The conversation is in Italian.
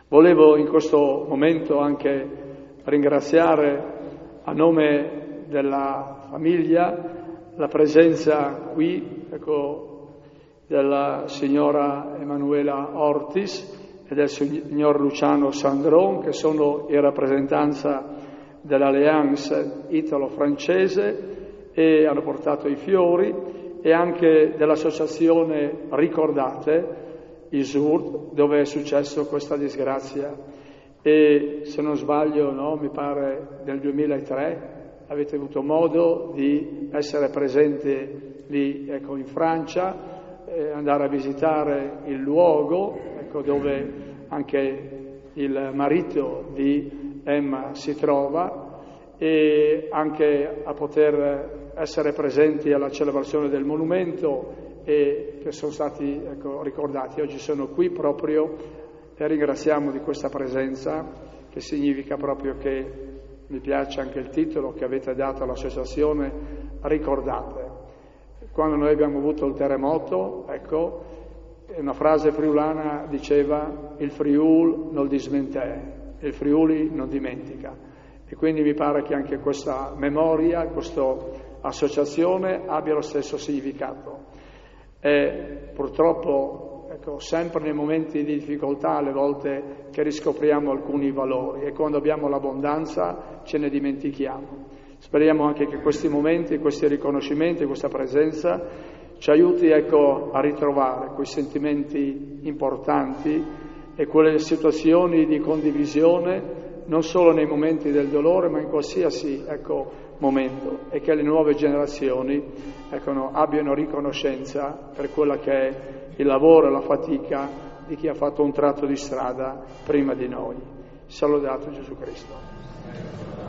Volevo in questo momento anche ringraziare a nome della famiglia la presenza qui, della signora Emanuela Ortis e del signor Luciano Sandron, che sono in rappresentanza dell'Alleanza italo-francese e hanno portato i fiori, e anche dell'associazione Ricordate, ISUR, dove è successo questa disgrazia. E se non sbaglio, mi pare nel 2003, avete avuto modo di essere presenti lì, in Francia, andare a visitare il luogo, dove anche il marito di Emma si trova, e anche a poter essere presenti alla celebrazione del monumento, e che sono stati ricordati. Oggi sono qui proprio e ringraziamo di questa presenza, che significa proprio che mi piace anche il titolo che avete dato all'associazione Ricordate. Quando noi abbiamo avuto il terremoto, una frase friulana diceva: il Friul non dismentè, il Friuli non dimentica. E quindi mi pare che anche questa memoria, questa associazione abbia lo stesso significato. E purtroppo, sempre nei momenti di difficoltà, alle volte che riscopriamo alcuni valori, e quando abbiamo l'abbondanza ce ne dimentichiamo. Speriamo anche che questi momenti, questi riconoscimenti, questa presenza ci aiuti a ritrovare quei sentimenti importanti e quelle situazioni di condivisione, non solo nei momenti del dolore, ma in qualsiasi momento, e che le nuove generazioni abbiano riconoscenza per quella che è il lavoro e la fatica di chi ha fatto un tratto di strada prima di noi. Salutato Gesù Cristo.